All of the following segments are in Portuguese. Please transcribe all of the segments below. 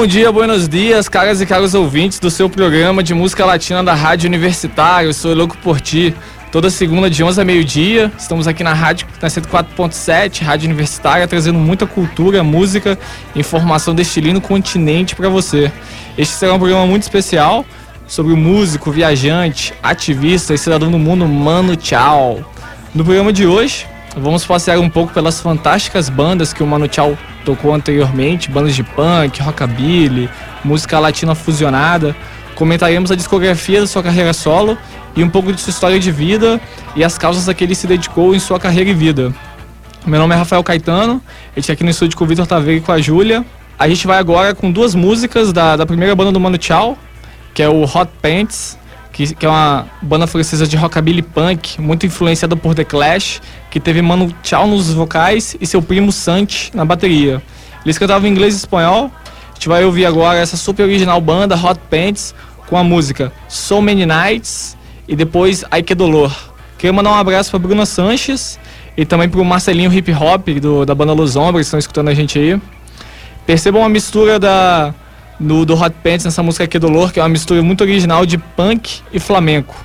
Bom dia, buenos dias, caras e caros ouvintes do seu programa de música latina da Rádio Universitária. Eu sou louco por ti. Toda segunda de 11 a meio-dia, estamos aqui na rádio, na 104.7, Rádio Universitária, trazendo muita cultura, música e informação deste lindo continente para você. Este será um programa muito especial sobre o músico, viajante, ativista e cidadão do mundo Manu Chao. No programa de hoje, vamos passear um pouco pelas fantásticas bandas que o Manu Chao tocou anteriormente, bandas de punk, rockabilly, música latina fusionada. Comentaremos a discografia da sua carreira solo e um pouco de sua história de vida e as causas a que ele se dedicou em sua carreira e vida. Meu nome é Rafael Caetano, a gente está aqui no estúdio com o Vitor Taveira e com a Júlia. A gente vai agora com duas músicas da primeira banda do Manu Chao, que é o Hot Pants, que é uma banda francesa de rockabilly punk, muito influenciada por The Clash, que teve Manu Chao nos vocais e seu primo Santi na bateria. Eles cantavam em inglês e espanhol. A gente vai ouvir agora essa super original banda, Hot Pants, com a música So Many Nights e depois Ai Que Dolor. Queria mandar um abraço para Bruna Sanches e também para o Marcelinho Hip Hop da banda Los Hombres, que estão escutando a gente aí. Percebam a mistura do Hot Pants nessa música Ai Que Dolor, que é uma mistura muito original de punk e flamenco.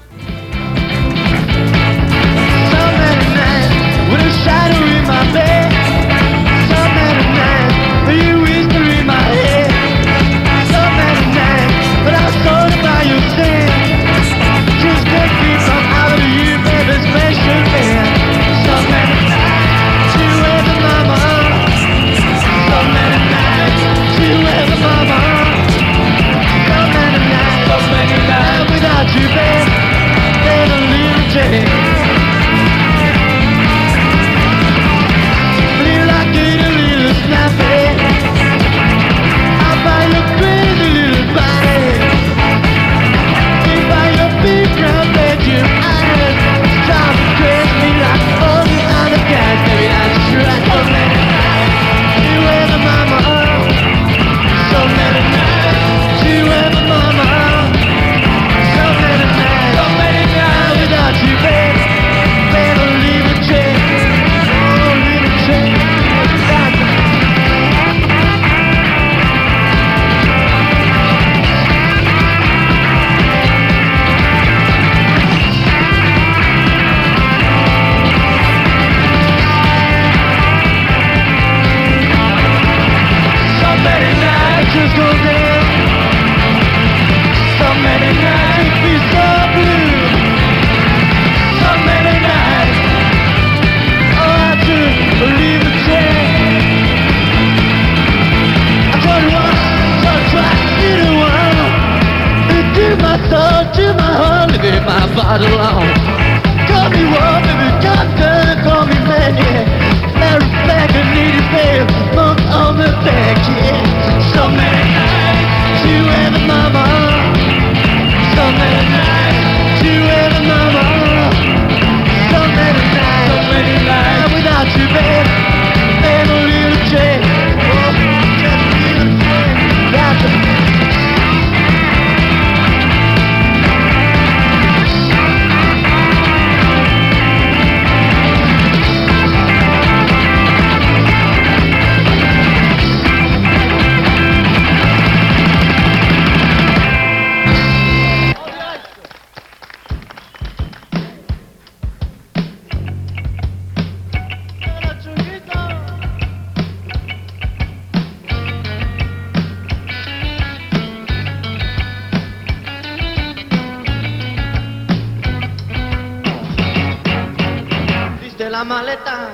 La maleta,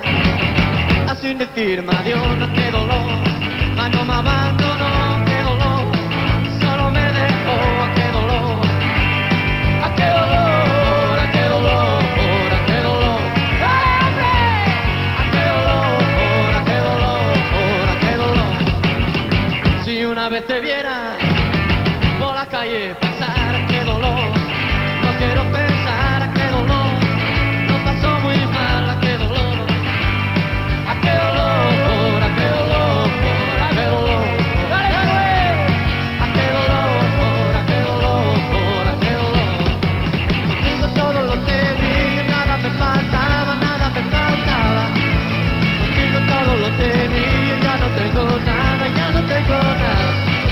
sin decirme adiós, no qué dolor, no me abandonó, qué dolor, solo me dejó, a qué dolor, a qué dolor, a qué dolor, a qué dolor, a qué dolor, a qué dolor, a qué dolor. Si una vez te viera por la calle pasar, a qué dolor, no quiero pensar, a qué dolor. Todo lo tenía, ya no tengo nada, ya no tengo nada.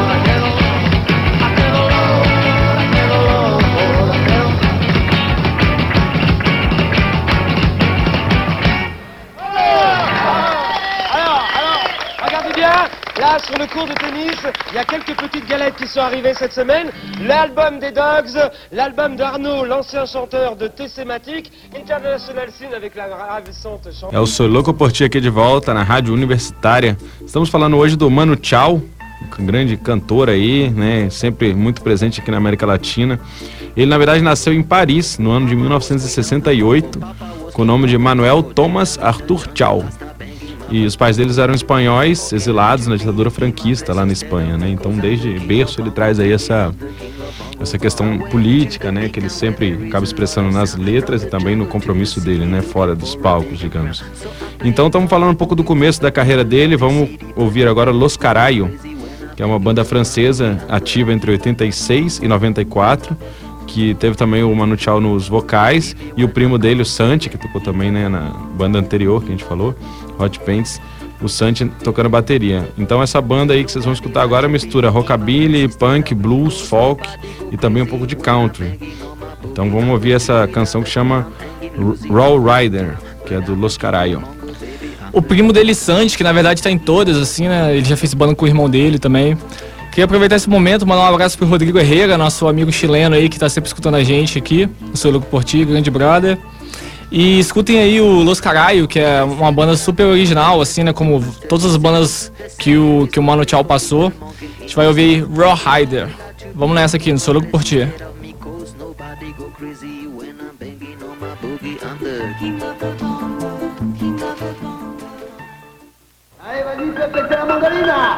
Là, sur le court de tennis, il y a quelques petites galettes qui sont arrivées cette semaine. L'album des Dogs, l'album d'Arnaud, l'ancien chanteur de TC-Matic, International Scene avec la ravissante chanteuse. Eu sou louco por ti aqui de volta na Rádio Universitária. Estamos falando hoje do Manu Chao, um grande cantor aí, né, sempre muito presente aqui na América Latina. Ele, na verdade, nasceu em Paris, no ano de 1968, com o nome de Manuel Thomas Arthur Chao. E os pais deles eram espanhóis, exilados na ditadura franquista lá na Espanha, né? Então, desde berço, ele traz aí essa questão política, né? Que ele sempre acaba expressando nas letras e também no compromisso dele, né? Fora dos palcos, digamos. Então, estamos falando um pouco do começo da carreira dele. Vamos ouvir agora Los Carayo, que é uma banda francesa ativa entre 86 e 94, que teve também o Manu Chao nos vocais, e o primo dele, o Santi, que tocou também, né, na banda anterior que a gente falou, Hot Pants, o Santi tocando bateria. Então essa banda aí que vocês vão escutar agora mistura rockabilly, punk, blues, folk e também um pouco de country. Então vamos ouvir essa canção que chama Raw Rider, que é do Los Carayo. O primo dele, Santi, que na verdade tá em todas, assim, né, ele já fez banda com o irmão dele também. Queria aproveitar esse momento, mandar um abraço pro Rodrigo Herrera, nosso amigo chileno aí, que tá sempre escutando a gente aqui. Eu sou louco por ti, grande brother. E escutem aí o Los Carayo, que é uma banda super original, assim, né, como todas as bandas que o Manu Chao passou. A gente vai ouvir Raw Rider. Vamos nessa aqui, no Sou Louco por Ti. Allez, vas-y, fais la mandarina.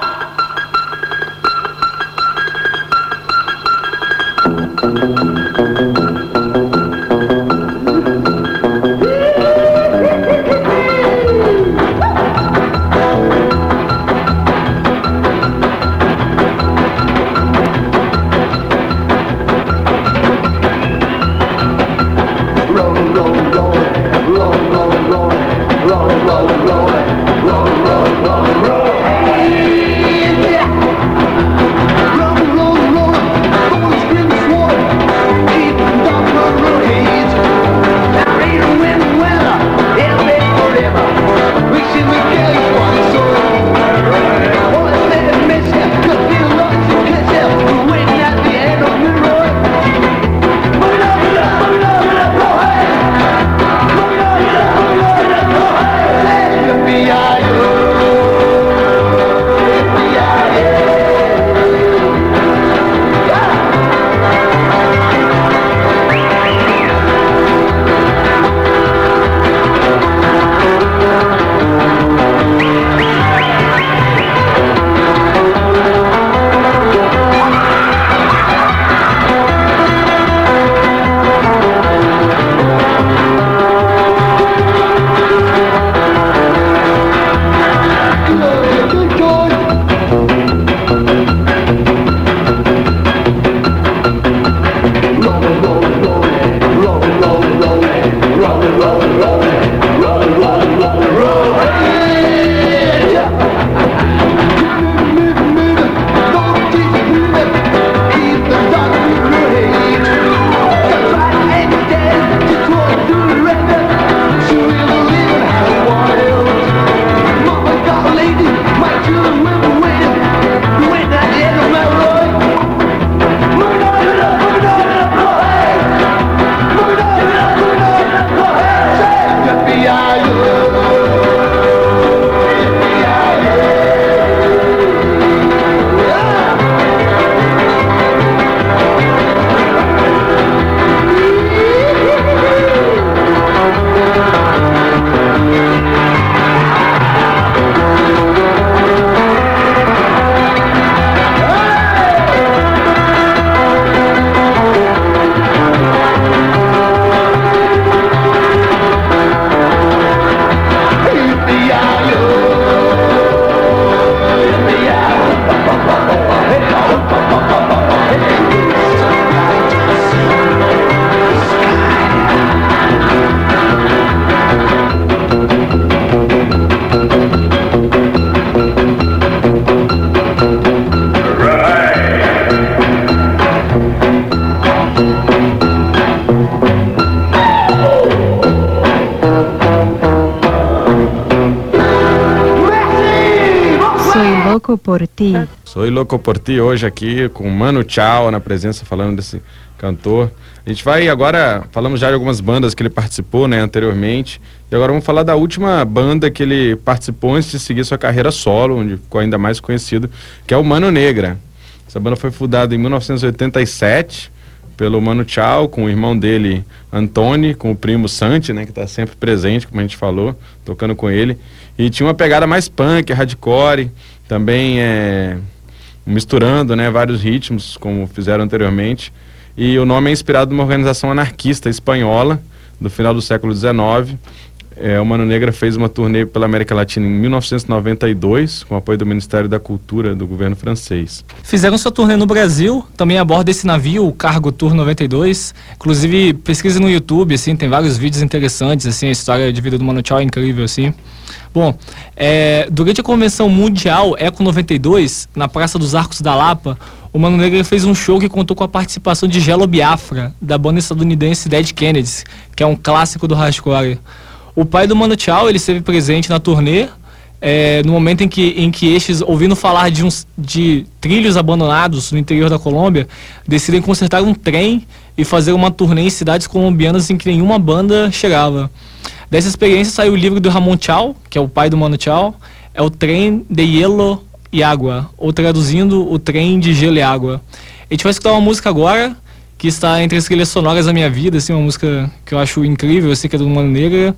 Soy louco por ti. Sou louco por ti hoje aqui com Manu Chao na presença, falando desse cantor. A gente vai agora, falamos já de algumas bandas que ele participou, né, anteriormente, e agora vamos falar da última banda que ele participou antes de seguir sua carreira solo, onde ficou ainda mais conhecido, que é o Mano Negra. Essa banda foi fundada em 1987 pelo Manu Chao, com o irmão dele, Antoni, com o primo Santi, né, que está sempre presente, como a gente falou, tocando com ele. E tinha uma pegada mais punk, hardcore, também misturando, né, vários ritmos, como fizeram anteriormente. E o nome é inspirado numa organização anarquista espanhola do final do século XIX. O Mano Negra fez uma turnê pela América Latina em 1992, com apoio do Ministério da Cultura do governo francês. Fizeram sua turnê no Brasil, também a bordo desse navio, o Cargo Tour 92. Inclusive, pesquise no YouTube, assim, tem vários vídeos interessantes, assim, a história de vida do Manu Chao é incrível, assim. Bom, durante a Convenção Mundial Eco 92, na Praça dos Arcos da Lapa, o Mano Negra fez um show que contou com a participação de Jello Biafra, da banda estadunidense Dead Kennedys, que é um clássico do hardcore. O pai do Manu Chao, ele esteve presente na turnê, no momento em que estes, ouvindo falar de trilhos abandonados no interior da Colômbia, decidem consertar um trem e fazer uma turnê em cidades colombianas em que nenhuma banda chegava. Dessa experiência saiu o livro do Ramon Chao, que é o pai do Manu Chao, é o Trem de Hielo e Água, ou traduzindo, o Trem de Gelo e Água. A gente vai escutar uma música agora, que está entre as trilhas sonoras da minha vida, assim, uma música que eu acho incrível, assim, que é do Mano Negra.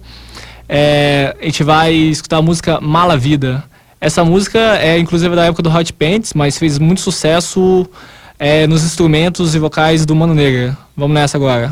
A gente vai escutar a música Mala Vida. Essa música é inclusive da época do Hot Pants, mas fez muito sucesso nos instrumentos e vocais do Mano Negra. Vamos nessa agora.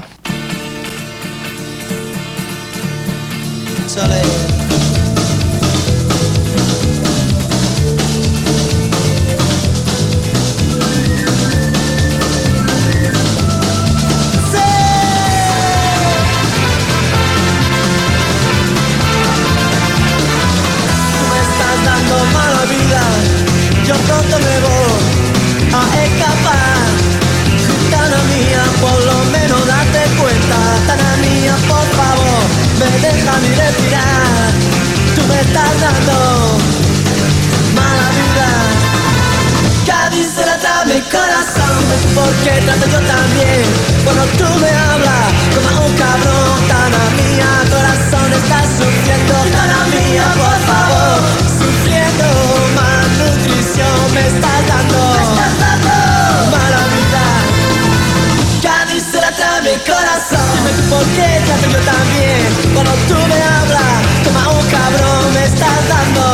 Yo pronto me voy a escapar. Gitana mía, por lo menos date cuenta. Gitana mía, por favor, me deja ni respirar. Tú me estás dando mala vida. Cádiz se la da mi corazón, porque trato yo también. Cuando tú me hablas como a un cabrón. Gitana mía, corazón está sufriendo. Gitana mía, por favor, sufriendo. Malnutrición me estás dando mala vida. Cádiz se la trae mi corazón. Dime tú por qué trato yo también. Cuando tú me hablas como a un cabrón me estás dando.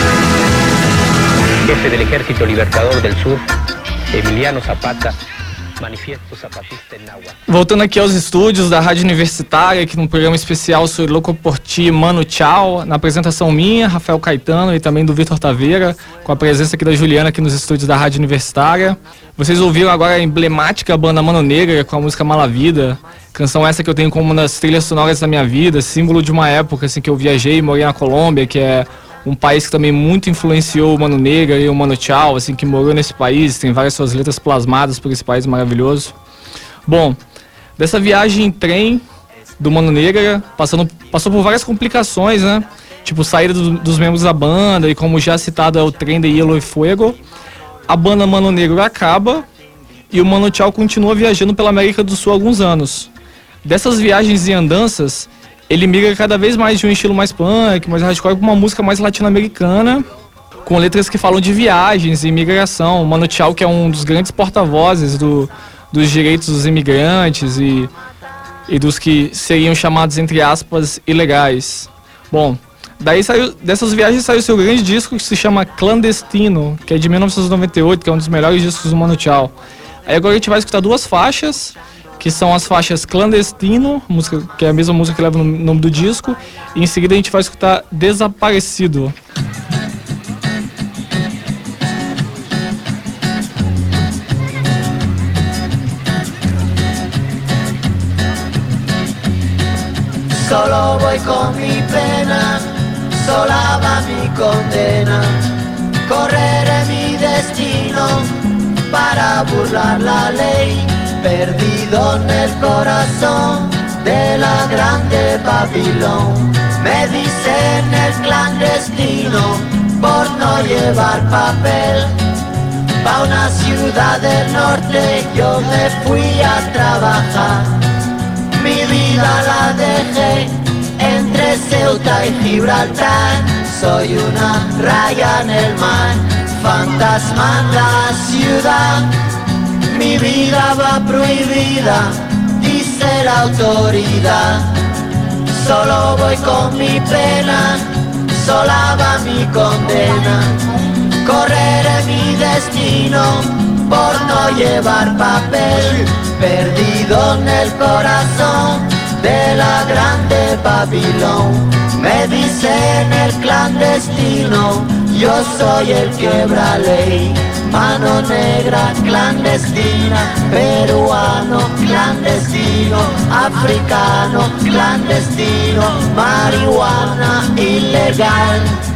Jefe del Ejército Libertador del Sur, Emiliano Zapata, Manifiesto Zapatista en Náhuatl. Voltando aqui aos estúdios da Rádio Universitária, aqui num programa especial sobre Louco por Ti, Mano Tchau, na apresentação minha, Rafael Caetano, e também do Vitor Taveira, com a presença aqui da Juliana aqui nos estúdios da Rádio Universitária. Vocês ouviram agora a emblemática banda Mano Negra com a música Mala Vida, canção essa que eu tenho como uma das trilhas sonoras da minha vida, símbolo de uma época assim, que eu viajei e morei na Colômbia, que é um país que também muito influenciou o Mano Negra e o Mano Tchau, assim, que morou nesse país, tem várias suas letras plasmadas por esse país maravilhoso. Bom, dessa viagem em trem do Mano Negra, passou por várias complicações, né? Tipo, saída dos membros da banda e, como já citado, é o trem de Hielo e Fuego. A banda Mano Negra acaba e o Mano Tchau continua viajando pela América do Sul há alguns anos. Dessas viagens e andanças, ele migra cada vez mais de um estilo mais punk, mais hardcore, para uma música mais latino-americana, com letras que falam de viagens e imigração. O Mano Tchau, que é um dos grandes porta-vozes dos direitos dos imigrantes e dos que seriam chamados, entre aspas, ilegais. Bom, dessas viagens saiu seu grande disco, que se chama Clandestino, que é de 1998, que é um dos melhores discos do Mano Tchau. Aí agora a gente vai escutar duas faixas, que são as faixas Clandestino, música, que é a mesma música que leva o nome do disco, e em seguida a gente vai escutar Desaparecido. Solo voy con mi pena, sola va mi condena. Correré mi destino para burlar la ley. Perdido en el corazón de la grande Babilón. Me dicen el clandestino por no llevar papel. Pa' una ciudad del norte yo me fui a trabajar. Mi vida la dejé entre Ceuta y Gibraltar. Soy una raya en el mar, fantasma en la ciudad. Mi vida va prohibida, dice la autoridad. Solo voy con mi pena, sola va mi condena. Correré mi destino por no llevar papel. Perdido en el corazón de la grande Babilón. Me dicen el clandestino, yo soy el quebra ley. Mano negra clandestina, peruano clandestino, africano clandestino, marihuana ilegal.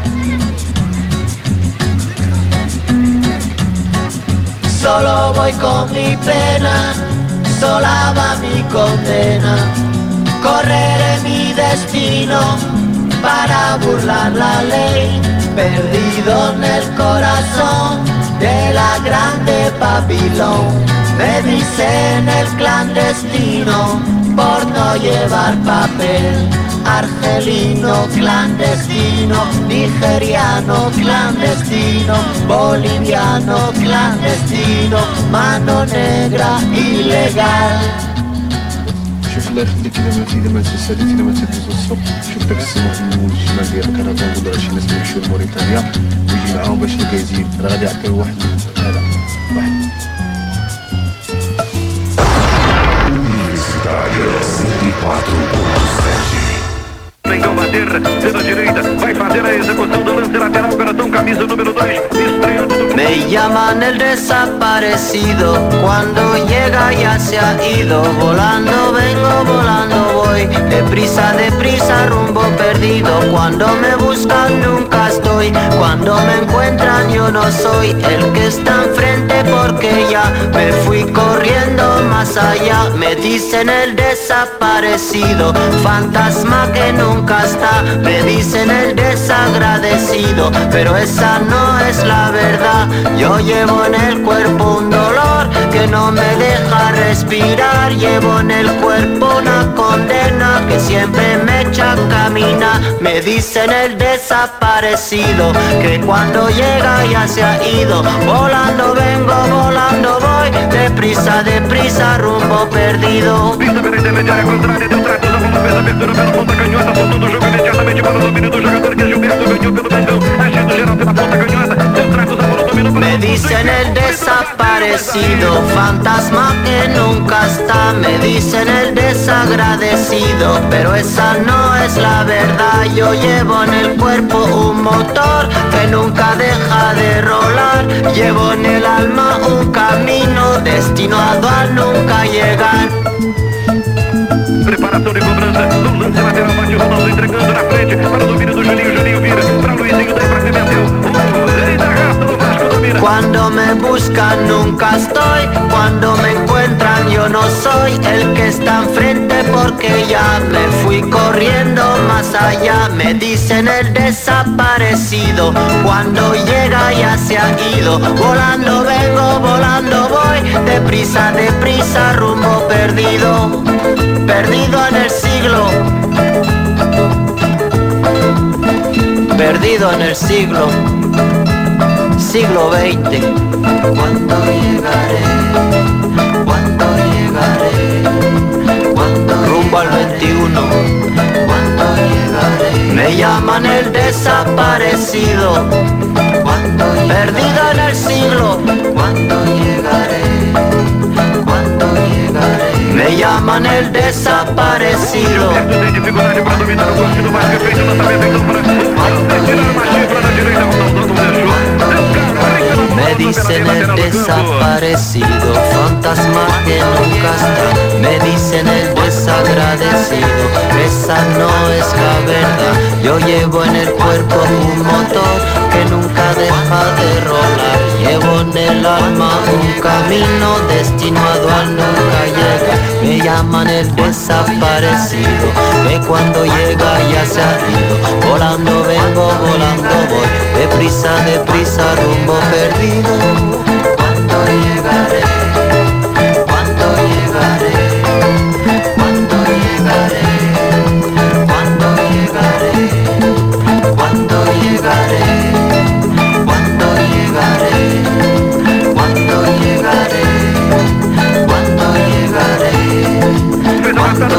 Solo voy con mi pena, sola va mi condena. Correré mi destino para burlar la ley. Perdido en el corazón de la grande Babilón. Me dicen el clandestino por no llevar papel. Argelino clandestino, nigeriano clandestino, boliviano clandestino, mano negra ilegal. شوف الله يخليك اذا ما تسالي اذا ما تدوز الصبح شوف داك السماء في المول الشمال ديال كندا نقولوا شي ناس اللي يمشيو لموريتانيا ويجي معاهم باش الكازين راه غادي يعطيو واحد هذا واحد Universitária 104.7. Tem que bater pela direita, vai fazer a execução do lance lateral, coração, camisa número 2, estreando do... Me llaman el desaparecido, cuando llega ya se ha ido. Volando vengo, volando voy, deprisa, rumbo perdido. Cuando me buscan nunca estoy, cuando me encuentran yo no soy el que está enfrente porque ya me fui corriendo más allá. Me dicen el desaparecido, fantasma que nunca está. Me dicen el desagradecido, pero esa no es la verdad. Yo llevo en el cuerpo un dolor que no me deja respirar. Llevo en el cuerpo una condena que siempre me echa a caminar. Me dicen el desaparecido, que cuando llega ya se ha ido. Volando vengo, volando voy, deprisa, rumbo perdido. Pista pela intermediária contrária, deu trato da bola, fez abertura pela ponta canhota, soltou do jogo imediatamente para o domínio do jogador que é Gilberto, ganhou pelo Mendão, agindo geral pela ponta canhota, deu trato da bola, dominou. Me dicen el desaparecido. desaparecido, fantasma que nunca está, me dicen el desagradecido, pero esa no es la verdad. Yo llevo en el cuerpo un motor que nunca deja de rolar, llevo en el alma un camino destinado a nunca llegar. Preparação de cobrança, no lance lateral, bate o Ronaldo entregando na frente, para o domínio do Juninho, Juninho vira, para o Luizinho, daí pra Clementel, eita, gasta no Vasco, domina. Cuando me buscan nunca estoy, cuando me encuentran yo no soy el que está enfrente porque ya me fui corriendo más allá, me dicen el desaparecido, cuando llega ya se ha ido, volando vengo, volando voy, deprisa, deprisa, rumbo perdido, perdido en el siglo, perdido en el siglo, siglo XX. ¿Cuándo llegaré? ¿Cuándo llegaré? ¿Cuándo rumbo al 21? ¿Cuándo llegaré? Me llaman el desaparecido, ¿cuándo perdido en el siglo? ¿Cuándo llegaré? ¿Cuándo llegaré? Me llaman el desaparecido. Tem dificuldade para dominar o corte do Vasco, feito o lançamento então para tirar uma chifra na direita, Ronaldo não deixou. Me dicen el desaparecido, fantasma que nunca está, me dicen el desagradecido, esa no es la verdad. Yo llevo en el cuerpo un motor que nunca deja de rolar, llevo en el alma un camino destinado a nunca llegar. Me llaman el desaparecido, que cuando llega ya se ha ido, volando vengo, volando voy, deprisa, deprisa, rumbo perdido. ¿Cuándo llegaré? ¿Cuándo llegaré? ¿Cuándo llegaré? ¿Cuándo llegaré? ¿Cuándo llegaré? ¿Cuándo llegaré? ¿Cuándo llegaré? ¿Cuándo llegaré? ¿Cuándo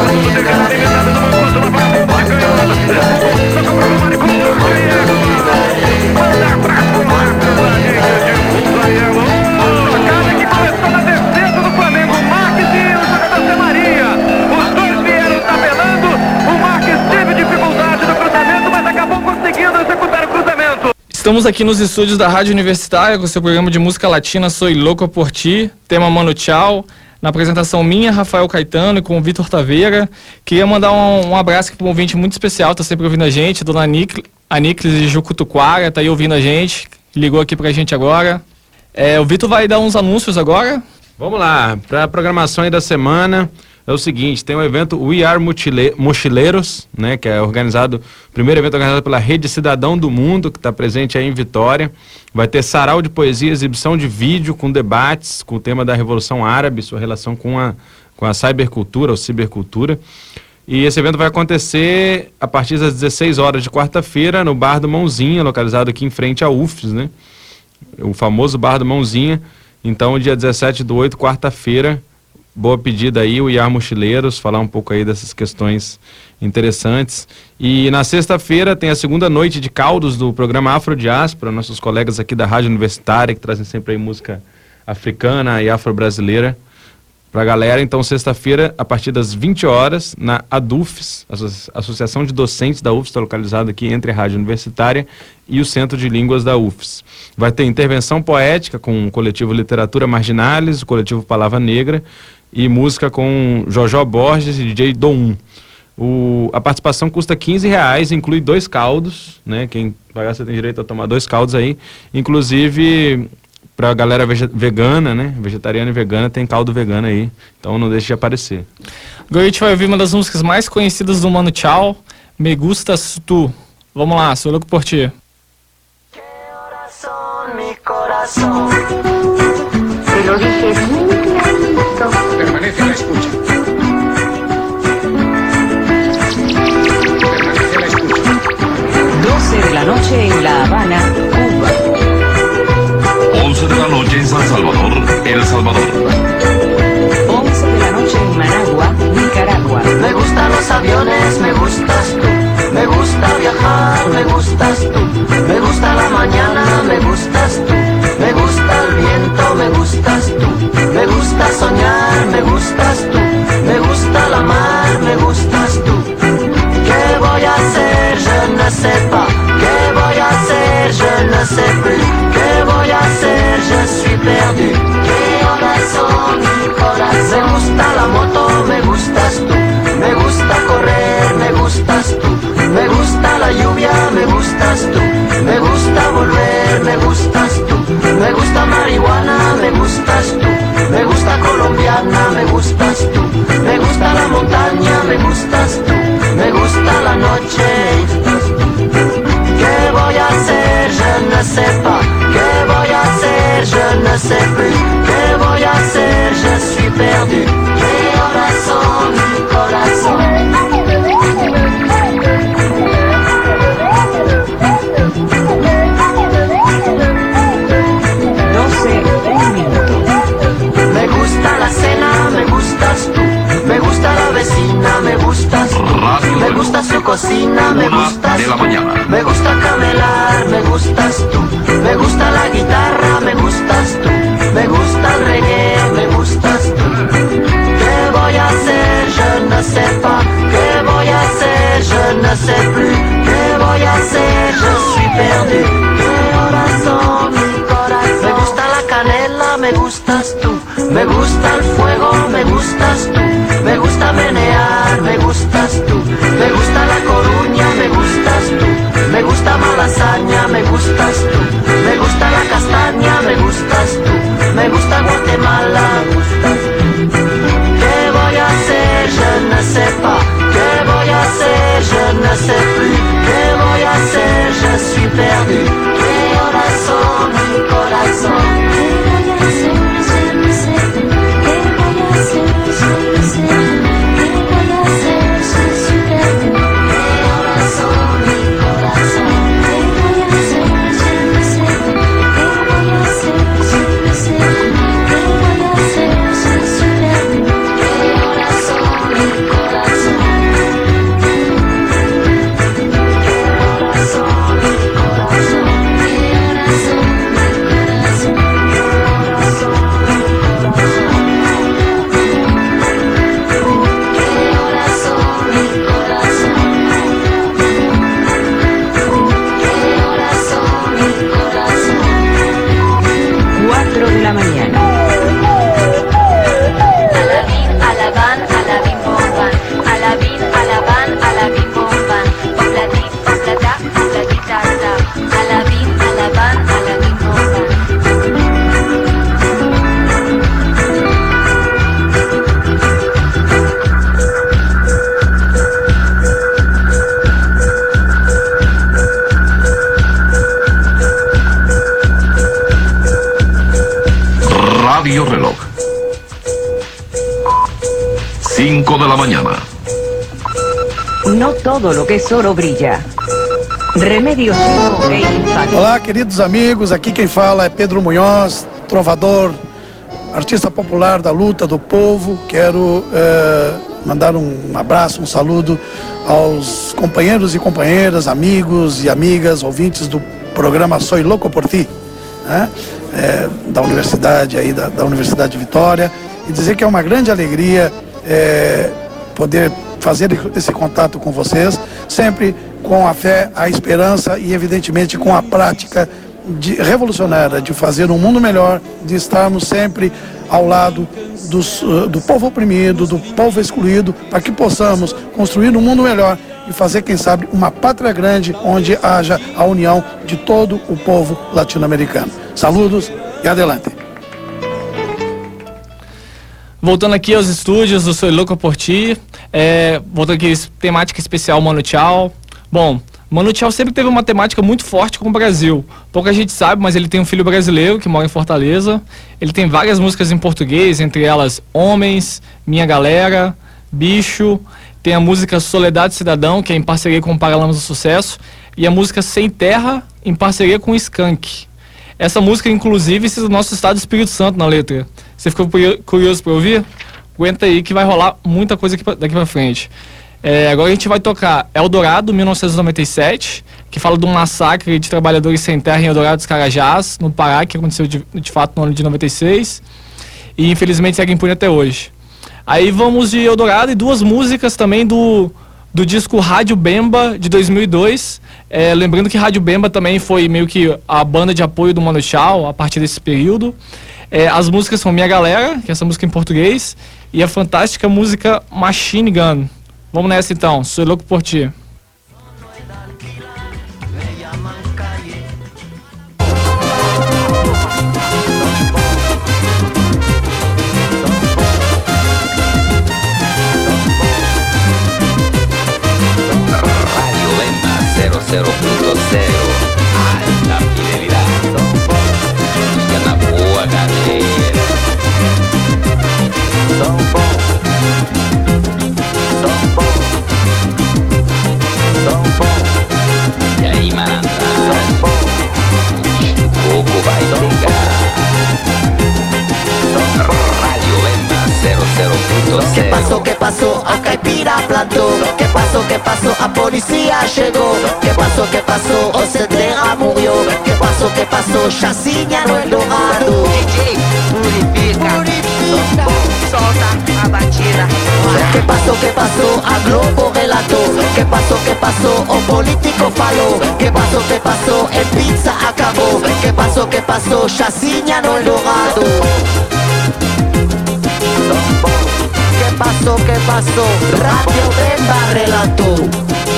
Estamos aqui nos estúdios da Rádio Universitária com seu programa de música latina Soy Louco por Ti, tema Mano Chao. Na apresentação minha, Rafael Caetano, e com o Vitor Taveira. Queria mandar um abraço aqui para um ouvinte muito especial, tá sempre ouvindo a gente, dona Aníclis de Jucutuquara, tá aí ouvindo a gente, ligou aqui pra gente agora. O Vitor vai dar uns anúncios agora. Vamos lá, para a programação aí da semana, é o seguinte, tem o evento We Are Mochileiros, né, que é organizado, primeiro evento organizado pela Rede Cidadão do Mundo, que está presente aí em Vitória. Vai ter sarau de poesia, exibição de vídeo com debates com o tema da Revolução Árabe, sua relação com a cybercultura ou cibercultura. E esse evento vai acontecer a partir das 16 horas de quarta-feira no Bar do Mãozinha, localizado aqui em frente à UFES, né? O famoso Bar do Mãozinha. Então, dia 17/8, quarta-feira, boa pedida aí, o IAR Mochileiros, falar um pouco aí dessas questões interessantes. E na sexta-feira tem a segunda noite de caldos do programa Afrodiáspora, nossos colegas aqui da Rádio Universitária, que trazem sempre aí música africana e afro-brasileira pra galera. Então, sexta-feira, a partir das 20 horas, na ADUFES, Associação de Docentes da UFES, está localizado aqui entre a Rádio Universitária e o Centro de Línguas da UFES. Vai ter intervenção poética com o coletivo Literatura Marginalis, o coletivo Palavra Negra, e música com Jojó Borges e DJ Dom. A participação custa R$15, inclui 2 caldos, né? Quem pagar, você tem direito a tomar 2 caldos aí. Inclusive, pra galera vegana, né? Vegetariana e vegana, tem caldo vegano aí. Então não deixe de aparecer. Agora a gente vai ouvir uma das músicas mais conhecidas do Mano Chao, Me Gustas Tu. Vamos lá, Soy Louco por Ti. Mi corazón. Te lo dije bien clarito. Permanece a la escucha. Permanece a la escucha. 12 de la noche en La Habana, Cuba. 11 de la noche en San Salvador, El Salvador. 11 de la noche en Managua, Nicaragua. Me gustan los aviones, me gustas tú. Me gusta viajar, me gustas tú. Me gusta la mañana, me gustas tú. Me gusta el viento, me gustas tú. cocina, me 1 gustas de la tú. mañana. Me gusta camelar, me gustas tú. Me gusta la guitarra, me gustas tú. Me gusta el reggae, me gustas tú. ¿Qué voy a hacer? Je ne sais pas. ¿Qué voy a hacer? Je ne sais plus. ¿Qué voy a hacer? Je suis perdu. ¿Qué horas son, mi corazón? Me gusta la canela, me gustas tú. Me gusta el fuego, me gustas tú. Me gusta menear, me gustas tú. Me gusta La Coruña, me gustas tú. Me gusta Malasaña, me gustas tú. Me gusta la castaña, me gustas tú. Me gusta Guatemala, me gustas tú. ¿Qué voy a hacer? Je ne sais pas. ¿Qué voy a hacer? Je ne sais plus. ¿Qué voy a hacer? Je suis perdu. ¿Qué horas son, mi corazón? ¿Qué voy a hacer? Je ne sais plus. ¿Qué voy a hacer? Je ne sais plus. ¿Qué voy a hacer? Je suis perdu. ¿Qué horas son, mi corazón? ¿Qué voy a hacer? Je ne sais plus. ¿Qué voy a hacer? Je ne sais plus. ¿Qué voy a hacer? Je suis perdu. ¿Qué horas son, mi corazón? De la mañana. Alabín, alabán, alabín, bomban. Alabín, alabán, alabín, bomban. Obladín, obladá, obladita, da. Alabín, alabán, alabín, bomban. Radio Reloj. 5 de la mañana. No todo lo que es oro brilla. Remédio Chino e Infante. Olá, queridos amigos, aqui quem fala é Pedro Munhoz, trovador, artista popular da luta do povo. Quero mandar um abraço, um saludo aos companheiros e companheiras, amigos e amigas, ouvintes do programa Soy Louco por Ti, né? Da Universidade aí, da Universidade de Vitória, e dizer que é uma grande alegria poder fazer esse contato com vocês, sempre com a fé, a esperança e evidentemente com a prática revolucionária de fazer um mundo melhor, de estarmos sempre ao lado do povo oprimido, do povo excluído, para que possamos construir um mundo melhor e fazer, quem sabe, uma pátria grande onde haja a união de todo o povo latino-americano. Saludos e adelante. Voltando aqui aos estúdios do Soy Louco por Ti, voltando aqui, temática especial Manu Chao. Bom, Manu Chao sempre teve uma temática muito forte com o Brasil. Pouca gente sabe, mas ele tem um filho brasileiro que mora em Fortaleza. Ele tem várias músicas em português, entre elas Homens, Minha Galera, Bicho. Tem a música Soledade Cidadão, que é em parceria com o Paralamas do Sucesso. E a música Sem Terra, em parceria com o Skank. Essa música, inclusive, cita o nosso estado do Espírito Santo na letra. Você ficou curioso para ouvir? Aguenta aí que vai rolar muita coisa daqui pra frente. Agora a gente vai tocar Eldorado, 1997, que fala de um massacre de trabalhadores sem terra em Eldorado dos Carajás, no Pará, que aconteceu de fato no ano de 96. E infelizmente segue impune até hoje. Aí vamos de Eldorado e duas músicas também do disco Rádio Bemba, de 2002. Lembrando que Rádio Bemba também foi meio que a banda de apoio do Manu Chao a partir desse período. As músicas são Minha Galera, que é essa música em português, e a fantástica música Machine Gun. Vamos nessa então, Soy Louco por Ti. Radio Bemba 00.0, alta fidelidad. Fica na boa, galera. São bom. E aí, malandra? O coco vai pegar. Radio Bemba 00.0. ¿Qué pasó? ¿Qué pasó? A caipira relatou. Que passou, a polícia chegou. Que passou, o Cedera morreu. Que passou, chacinha no Eldorado. DJ, purifica, solta a batida. Que passou, a Globo relatou. Que passou, o político falou. Que passou, el pizza acabou. Que passou, chacinha no Eldorado. Que passou, Radio Bemba relatou.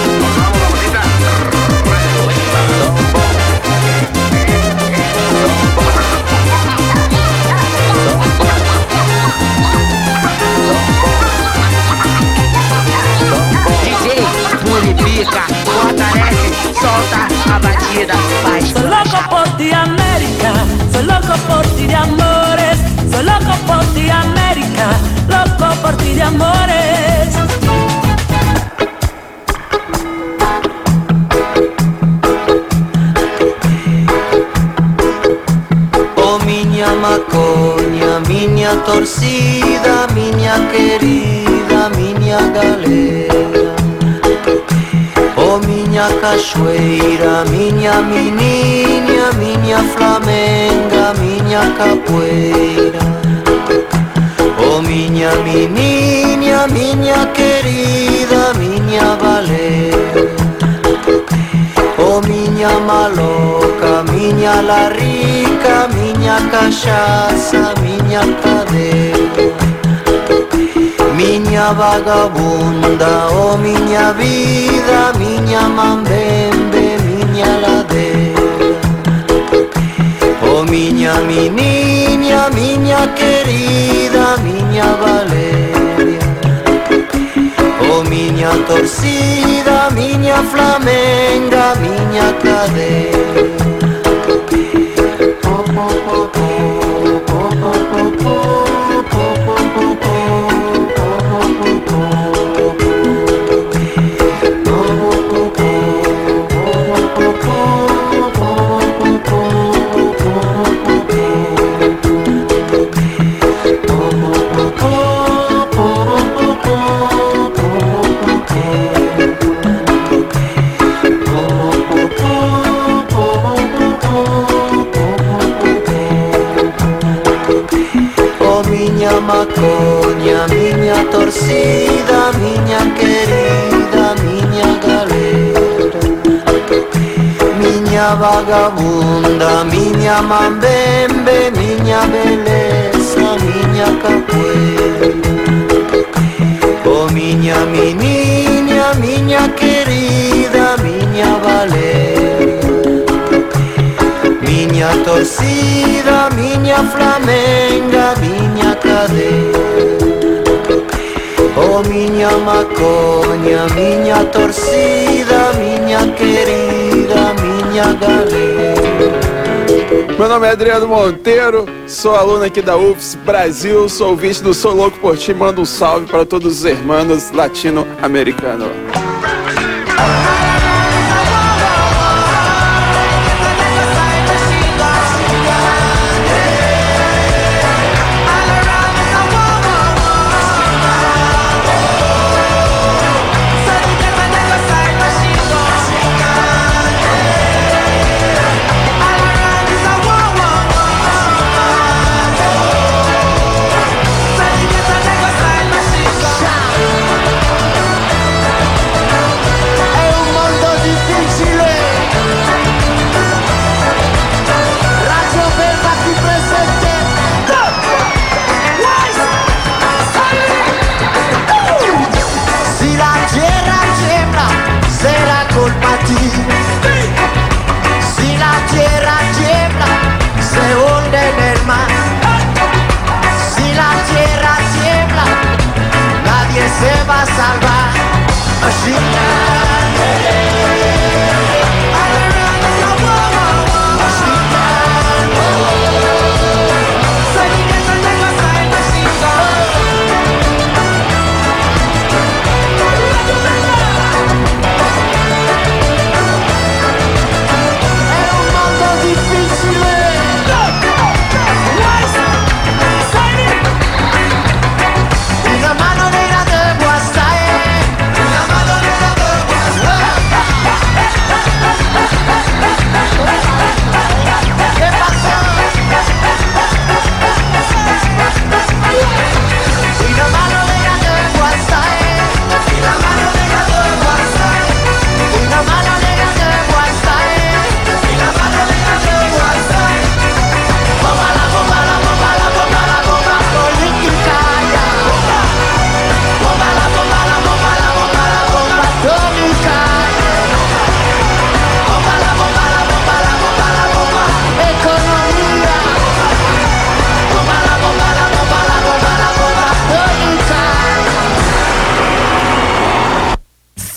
DJ, purifica, fortalece, solta a batida, faz. Soy loco por ti, América. Soy loco por ti de amores. Soy loco por ti, América. Loco por ti de amores. Oh, minha maconha, minha torcida, minha querida, minha galera. Oh, minha cachoeira, minha menina, minha flamenga, minha capoeira. Oh, minha menina, minha querida, minha baleia. Oh, minha maloca, minha larica, minha cachaça, minha cadeira. Minha vagabunda, oh, minha vida, minha mambembe, minha ladeira. Oh, minha menina, minha querida, minha Valéria. Oh, minha torcida, minha flamenga, minha cadeira. Maconha, minha torcida, minha querida, minha galera. Minha vagabunda, minha mambembe, minha beleza, minha capoeira. Oh, minha menina, minha querida, minha Valéria. Minha torcida, minha flamenga, minha cadeira. Oh, minha maconha, minha torcida, minha querida, minha galera. Meu nome é Adriano Monteiro, sou aluno aqui da UFS Brasil, sou ouvinte do Sou Louco por Ti, mando um salve para todos os irmãos latino-americanos. Se va a salvar.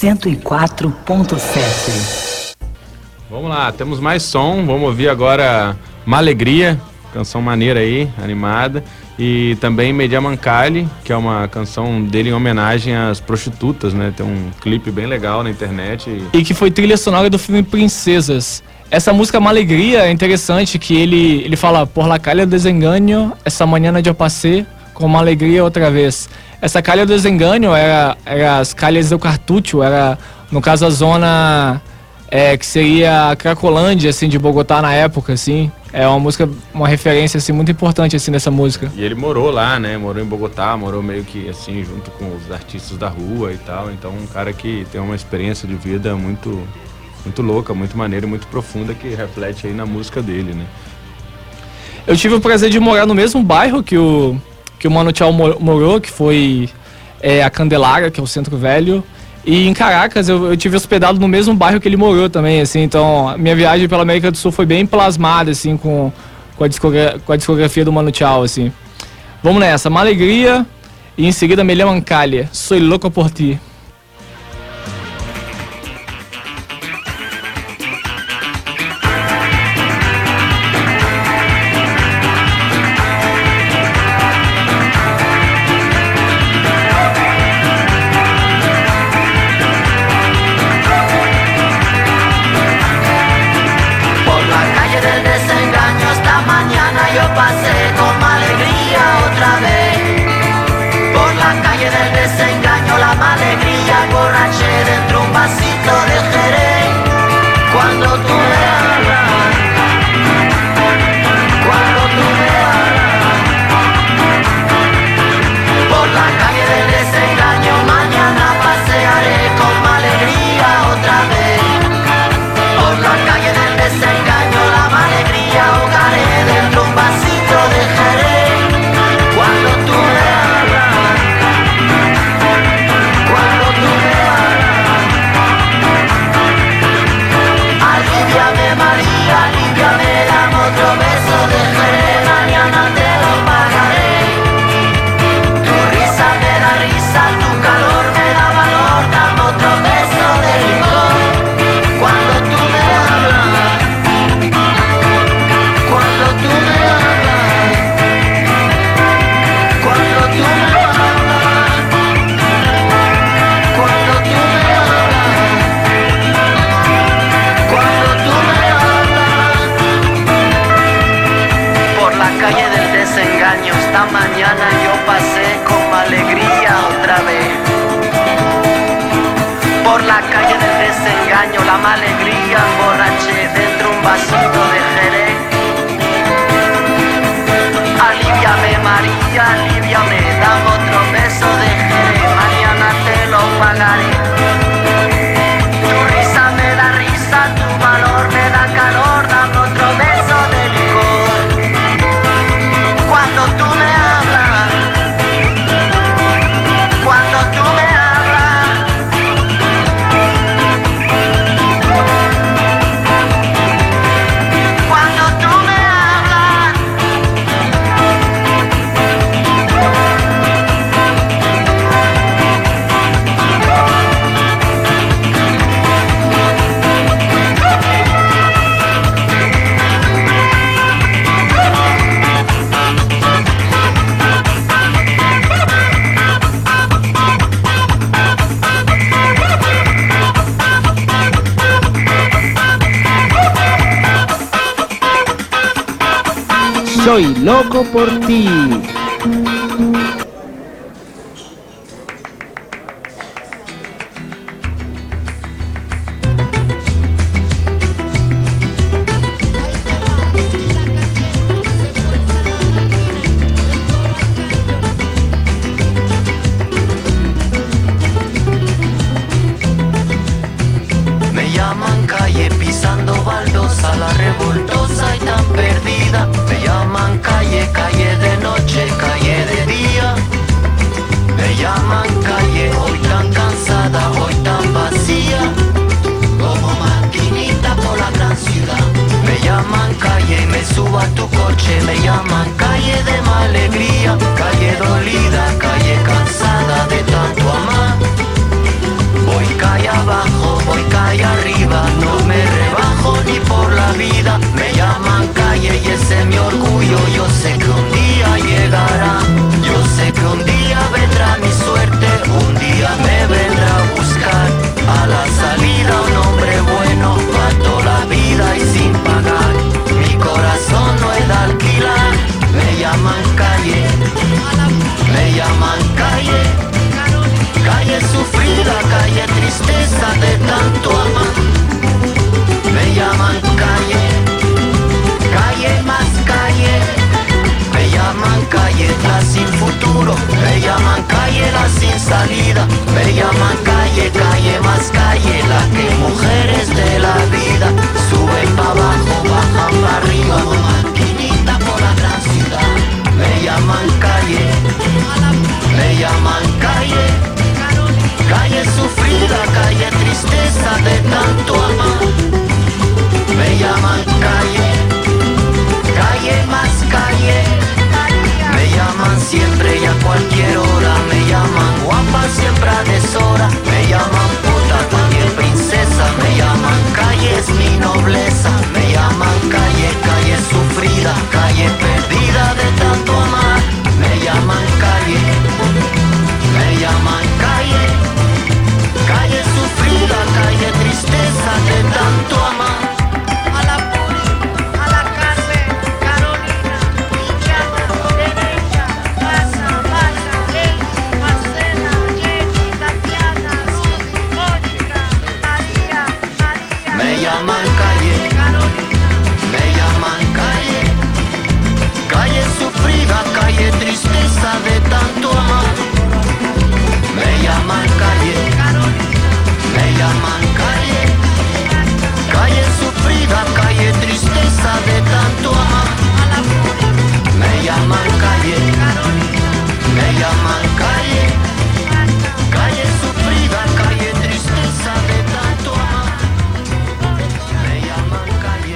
104.7. Vamos lá, temos mais som. Vamos ouvir agora Malegria, canção maneira aí, animada. E também Mediamancali, que é uma canção dele em homenagem às prostitutas, né? Tem um clipe bem legal na internet. E que foi trilha sonora do filme Princesas. Essa música Malegria é interessante, que ele fala: por la calle desengaño, essa manhã eu passei com uma alegria outra vez. Essa calle desengaño era as calles do Cartucho, era, no caso, a zona que seria a Cracolândia, assim, de Bogotá na época, assim. É uma música, uma referência, assim, muito importante, assim, dessa música. E ele morou lá, né? Morou em Bogotá, morou meio que, assim, junto com os artistas da rua e tal. Então, um cara que tem uma experiência de vida muito louca, muito maneira e muito profunda, que reflete aí na música dele, né? Eu tive o prazer de morar no mesmo bairro que o Mano Chao morou, que foi a Candelária, que é o Centro Velho. E em Caracas eu tive hospedado no mesmo bairro que ele morou também, assim. Então a minha viagem pela América do Sul foi bem plasmada, assim, com a discografia do Mano Chao, assim. Vamos nessa, Malegria e em seguida Mediamancali, Soy Loco por Ti. Soy loco por ti. Me llaman calle pisando baldosa, la revoltosa y tan perdida. Me llaman calle, calle de noche, calle de día. Me llaman calle, hoy tan cansada, hoy tan vacía, como maquinita por la gran ciudad. Me llaman calle, me subo a tu coche. Me llaman calle de mala alegría, calle dolida, calle cansada de tanto amar. Voy callado vida. Me llaman calle y ese es mi orgullo. Yo sé que un día llegará, yo sé que un día vendrá mi suerte, un día me vendrá a buscar. A la salida un hombre bueno, pa' toda la vida y sin pagar. Mi corazón no es de alquilar. Me llaman calle, me llaman calle. Calle sufrida, calle tristeza de tanto amar. Me llaman calle, calle más calle. Me llaman calle la sin futuro. Me llaman calle la sin salida. Me llaman calle, calle más calle. La que mujeres de la vida suben para abajo, bajan para arriba, maquinita por la gran ciudad. Me llaman calle, me llaman calle. Calle sufrida, calle tristeza de tanto amar. Me llaman calle, calle más calle. Me llaman siempre y a cualquier hora. Me llaman guapa siempre a deshora. Me llaman puta, también princesa. Me llaman calle, es mi nobleza. Me llaman calle, calle sufrida, calle perdida de tanto amar. Me llaman calle, me llaman calle. Calle sufrida, calle tristeza de tanto amar. A la Puri, a la Carmen, Carolina, Villana, Derecha, Casa, Vaya, Elsie, Marcela, Jenny, Tatiana, Rudy, Mónica, María, María. Me llaman calle, me llaman calle. Calle sufrida, calle tristeza de tanto amar. Me llaman calle, me llaman calle. Calle sufrida, calle tristeza de tanto amar. Me llaman calle, me llaman calle. Calle sufrida, calle tristeza de tanto amar. Me llaman calle,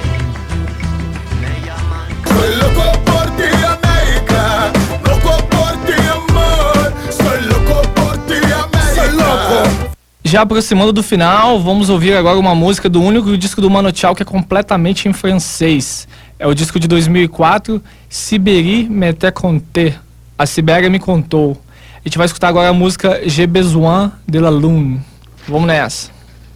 me llaman calle. Soy loco por ti, América. Loco por ti, amor. Soy loco por ti, América. Soy loco. Já aproximando do final, vamos ouvir agora uma música do único disco do Manu Chao que é completamente em francês. É o disco de 2004, Sibérie me te conté. A Sibéria me contou. A gente vai escutar agora a música J'ai besoin de la lune. Vamos nessa.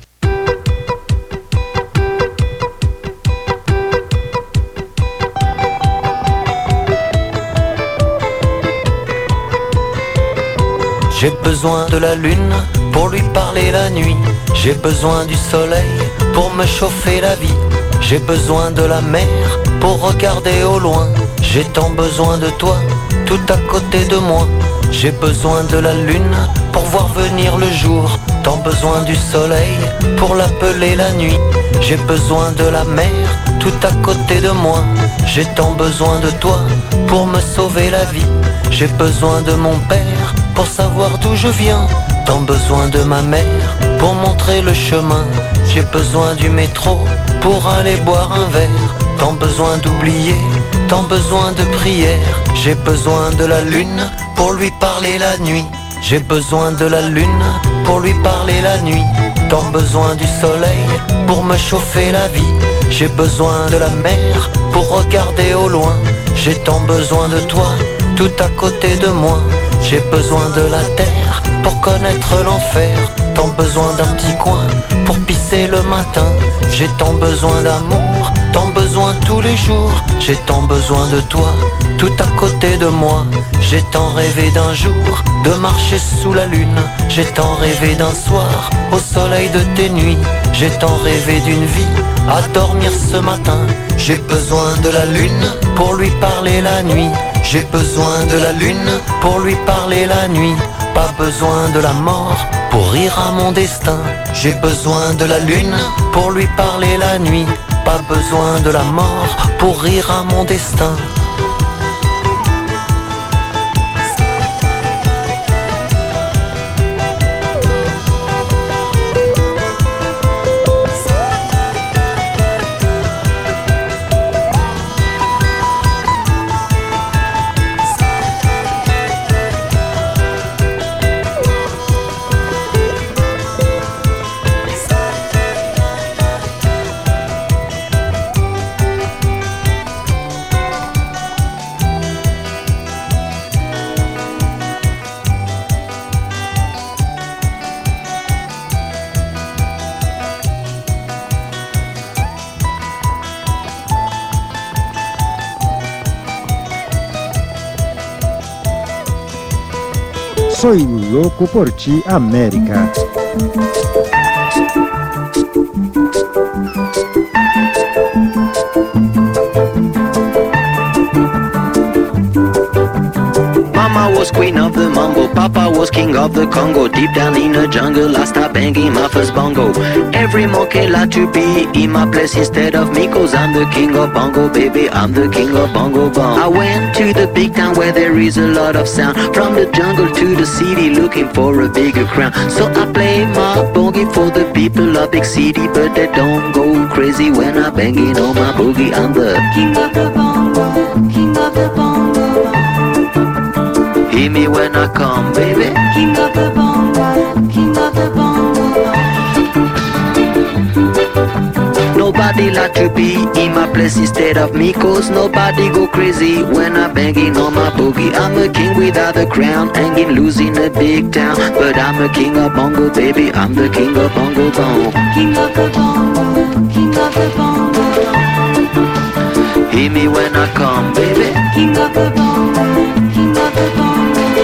J'ai besoin de la lune pour lui parler la nuit. J'ai besoin du soleil pour me chauffer la vie. J'ai besoin de la mer pour regarder au loin. J'ai tant besoin de toi, tout à côté de moi. J'ai besoin de la lune pour voir venir le jour. Tant besoin du soleil pour l'appeler la nuit. J'ai besoin de la mer tout à côté de moi. J'ai tant besoin de toi pour me sauver la vie. J'ai besoin de mon père pour savoir d'où je viens. Tant besoin de ma mère pour montrer le chemin. J'ai besoin du métro pour aller boire un verre. Tant besoin d'oublier, tant besoin de prière. J'ai besoin de la lune pour lui parler la nuit. J'ai besoin de la lune pour lui parler la nuit. Tant besoin du soleil pour me chauffer la vie. J'ai besoin de la mer pour regarder au loin. J'ai tant besoin de toi, tout à côté de moi. J'ai besoin de la terre pour connaître l'enfer. Tant besoin d'un petit coin pour pisser le matin. J'ai tant besoin d'amour, tant besoin tous les jours. J'ai tant besoin de toi, tout à côté de moi. J'ai tant rêvé d'un jour de marcher sous la lune. J'ai tant rêvé d'un soir au soleil de tes nuits. J'ai tant rêvé d'une vie à dormir ce matin. J'ai besoin de la lune pour lui parler la nuit. J'ai besoin de la lune pour lui parler la nuit. Pas besoin de la mort pour rire à mon destin. J'ai besoin de la lune pour lui parler la nuit. Pas besoin de la mort pour rire à mon destin. Soy Loco por Ti, América. Mama was queen of the mambo, Papa was king of the Congo. Deep down in the jungle, I start banging my first bongo. Every monkey like to be in my place instead of me, 'cause I'm the king of bongo, baby, I'm the king of bongo bong. I went to the big town where there is a lot of sound. From the jungle to the city, looking for a bigger crown. So I play my boogie for the people of big city, but they don't go crazy when I'm banging on my boogie. I'm the king of the bongo, king of the bongo bong. Hear me when I come, baby. King of the bongo, king of the bongo bong. Nobody like to be in my place instead of me, 'cause nobody go crazy when I'm banging on my boogie. I'm a king without a crown, hanging loose in a big town, but I'm a king of bongo, baby, I'm the king of bongo bong. King of the bongo, king of the bongo bong. Hear me when I come, baby. King of the bongo, king of the bongo bong.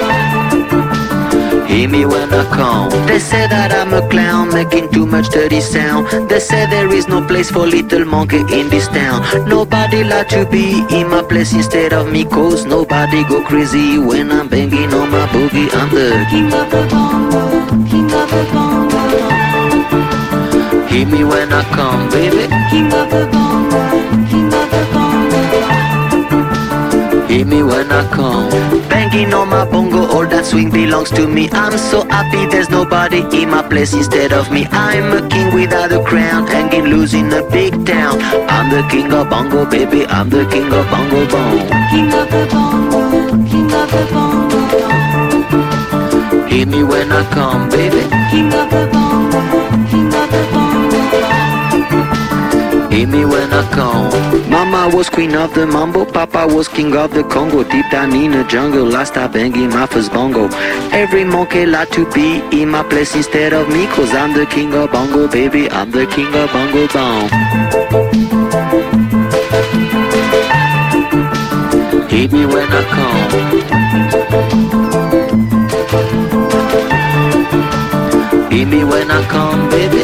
Hear me when I come. They say that I'm a clown, making too much dirty sound. They say there is no place for little monkey in this town. Nobody like to be in my place instead of me, 'cause nobody go crazy when I'm banging on my boogie. I'm the king of the bongo, king of the bongo bong. Hear me when I come, baby. King of the bongo, king of the bongo bong. Hear me when I come. Banging on my bongo, all that swing belongs to me. I'm so happy there's nobody in my place instead of me. I'm a king without a crown, hanging loose in a big town. I'm the king of bongo, baby, I'm the king of bongo bong. King of the bongo, king of the bongo bong. Hear me when I come, baby. King of the bongo, king of the bongo bong. Hear me when I come. Mama was queen of the mambo, Papa was king of the Congo. Deep down in the jungle, I start banging my first bongo. Every monkey like to be in my place instead of me, 'cause I'm the king of bongo, baby, I'm the king of bongo bong. Hear me when I come. Hear me when I come, baby.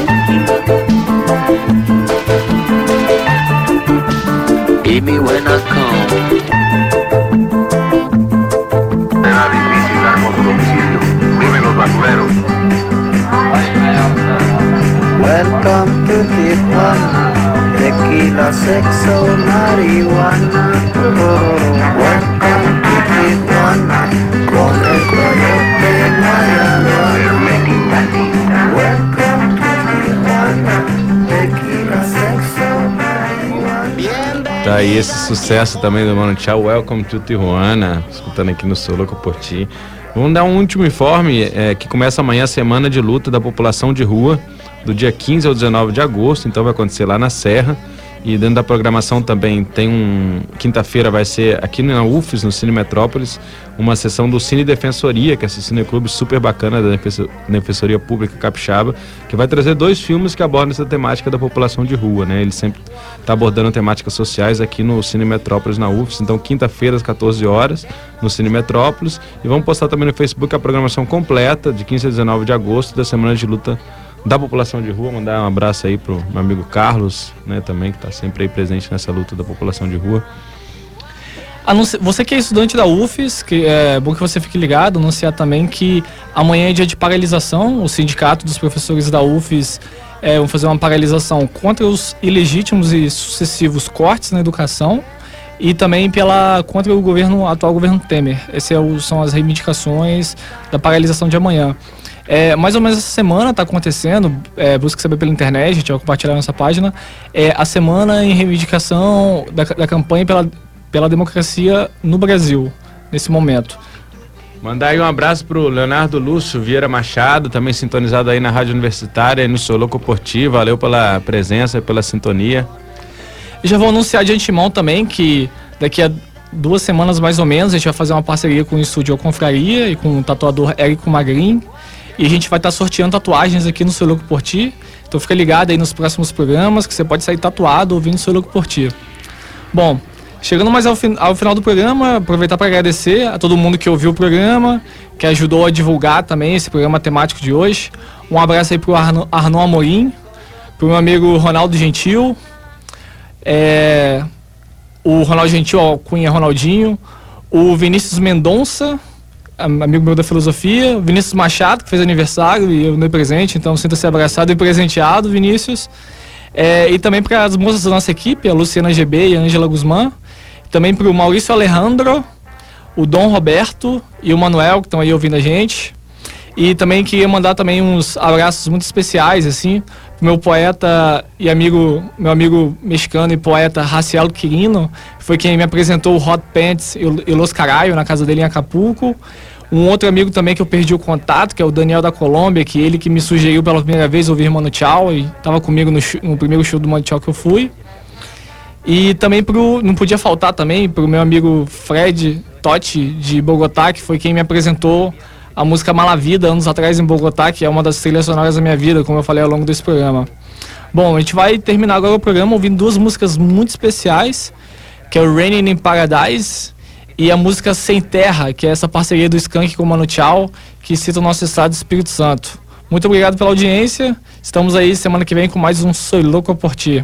Hear me when I come. Será difícil dar con su domicilio. Viven los basureros. Welcome to Tijuana, tequila, sexo, marihuana. Welcome to Tijuana, con el coyote Guayaba. Welcome to Tijuana, tequila, sexo, marihuana. Tá aí esse sucesso também do Mano Chao, Welcome to Tijuana, escutando aqui no Sou Louco por Ti. Vamos dar um último informe, que começa amanhã a semana de luta da população de rua, do dia 15 ao 19 de agosto, então vai acontecer lá na Serra. E dentro da programação também tem quinta-feira vai ser aqui na UFES, no Cine Metrópolis, uma sessão do Cine Defensoria, que é esse cineclube super bacana da Defensoria Pública Capixaba, que vai trazer 2 filmes que abordam essa temática da população de rua, né? Ele sempre está abordando temáticas sociais aqui no Cine Metrópolis, na UFES. Então, quinta-feira, às 14 horas, no Cine Metrópolis. E vamos postar também no Facebook a programação completa, de 15 a 19 de agosto, da Semana de Luta da população de rua. Mandar um abraço aí pro meu amigo Carlos, né, também, que está sempre aí presente nessa luta da população de rua. Você que é estudante da UFES, que é bom que você fique ligado, anunciar também que amanhã é dia de paralisação. O sindicato dos professores da UFES vão fazer uma paralisação contra os ilegítimos e sucessivos cortes na educação e também contra o atual governo Temer. Essas são as reivindicações da paralisação de amanhã. Mais ou menos essa semana está acontecendo, busca saber pela internet, a gente vai compartilhar nessa página, a semana em reivindicação da campanha pela democracia no Brasil, nesse momento. Mandar aí um abraço pro Leonardo Lúcio Vieira Machado, também sintonizado aí na Rádio Universitária, no Sou Louco por Ti. Valeu pela presença e pela sintonia. E já vou anunciar de antemão também que daqui a 2 semanas mais ou menos a gente vai fazer uma parceria com o Estúdio Confraria e com o tatuador Érico Magrin. E a gente vai estar sorteando tatuagens aqui no Sou Louco por Ti. Então fica ligado aí nos próximos programas que você pode sair tatuado ouvindo Sou Louco por Ti. Bom, Chegando mais ao final do programa, aproveitar para agradecer a todo mundo que ouviu o programa, que ajudou a divulgar também esse programa temático de hoje. Um abraço aí pro Arnon Amorim, pro meu amigo Ronaldo Gentil, o Ronaldo Gentil, Cunha Ronaldinho, o Vinícius Mendonça, amigo meu da filosofia, o Vinícius Machado, que fez aniversário e eu dei presente, então sinta-se abraçado e presenteado, Vinícius. E também para as moças da nossa equipe, a Luciana GB e a Ângela Guzmán. Também para o Maurício Alejandro, o Dom Roberto e o Manuel, que estão aí ouvindo a gente. E também queria mandar também uns abraços muito especiais, assim, pro meu poeta e meu amigo mexicano e poeta Raciel Quirino, que foi quem me apresentou o Hot Pants e Los Caralho na casa dele em Acapulco. Um outro amigo também que eu perdi o contato, que é o Daniel da Colômbia, que ele que me sugeriu pela primeira vez ouvir Mano Tchau e estava comigo no primeiro show do Mano Tchau que eu fui. E também não podia faltar também pro meu amigo Fred Totti de Bogotá, que foi quem me apresentou a música Malavida anos atrás em Bogotá, que é uma das trilhas sonoras da minha vida, como eu falei ao longo desse programa. Bom, a gente vai terminar agora o programa ouvindo duas músicas muito especiais, que é o Raining in Paradise e a música Sem Terra, que é essa parceria do Skank com o Mano Tchau, que cita o nosso estado do Espírito Santo. Muito obrigado pela audiência, estamos aí semana que vem com mais um Soy Louco por Ti.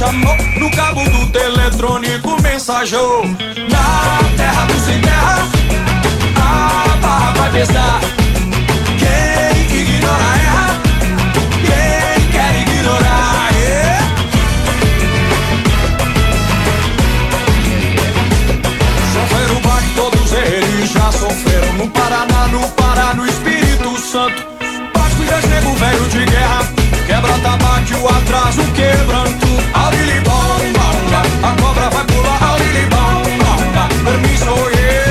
chamou no cabo do teletrônico mensageou. Na terra do sem terra, a barra vai pesar. Quem ignora erra, quem quer ignorar, yeah. Sofreram o baque, todos eles já sofreram. No Paraná, no Pará, no Espírito Santo. Vasco e das nego velho de guerra, quebra tabaque, o atraso, quebranto. Aurili bom, bom, a cobra vai pular. Aurili bom, bom, permisso, yeah.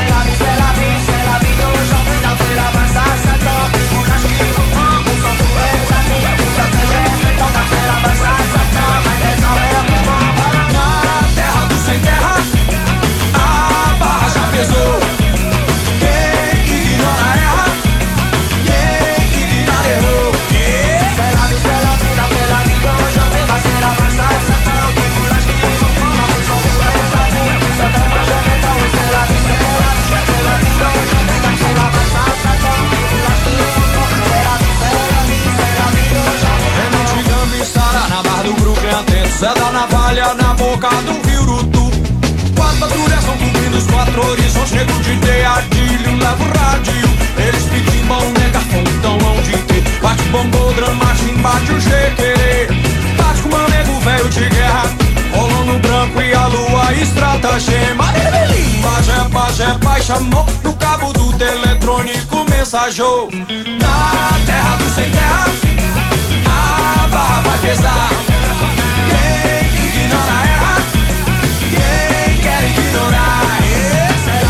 Na terra do sem terra, a barra já pesou. Quem ignora erra, quem ignora errou, yeah. Tenente Gambis, Sara na barra do Brooklyn, atento Zé da Navalha na boca do Rio Urutu. 4 patrulhas vão cobrindo os 4 horizontes. Nego de teadilho, leva o rádio. Eles pedimbam, nega fontão, onde ter. Bate bombô, drama, bate o jequerê. Bate com uma nego velho de guerra, rolou no branco e a lua estratagema. Pajé, pai, chamou no cabo do teletrônico mensageou. Na terra do sem terra, a barra vai pesar. Quem ignora erra, quem quer ignorar, yeah.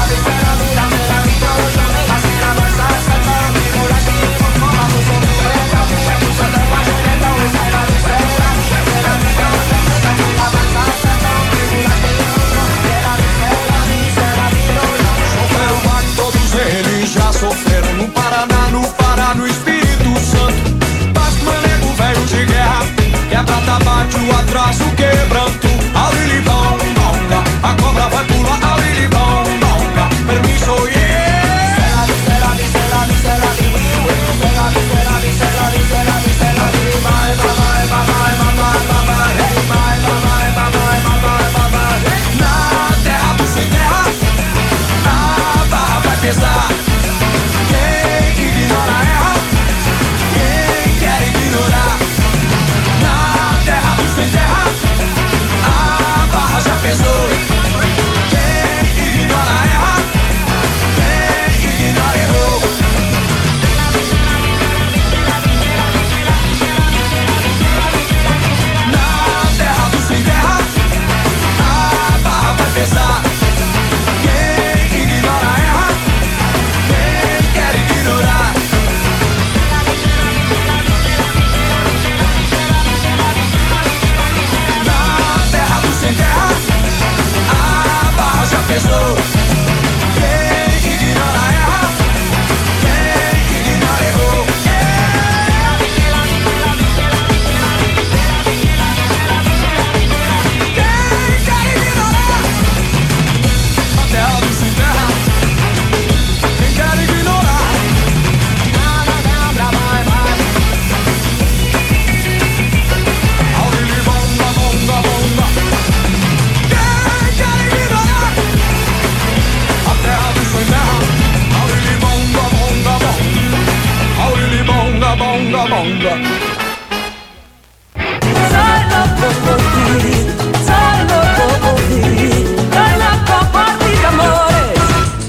Sofreram baque, todos eles já sofreram. No Paraná, no Pará, no Espírito Santo. Vasco, manego velho de guerra, quebra tabaque, o atraso, quebranto. Aurili bom, bonga, a cobra vai pular. Aurili bom, bonga, permisso, yeah. Na terra do sem terra, a barra vai pesar. Quem ignora erra, quem quer ignorar. Na terra do sem terra, a barra já pesou. Quem ignora erra, quem ignora errou. Na terra do sem terra, a barra vai pesar. Quem ignora erra, quem quer ignorar. Na terra do sem terra, a barra já pesou. Quem ignora erra, quem ignora errou, yeah. Quem quer ignorar. Na terra do sem terra, quem quer ignorar. Aurili bonga, bonga, bonga. Quem quer ignorar. A terra do sem terra. Aurili bonga, bonga, bonga. Aurili bonga, bonga, bonga.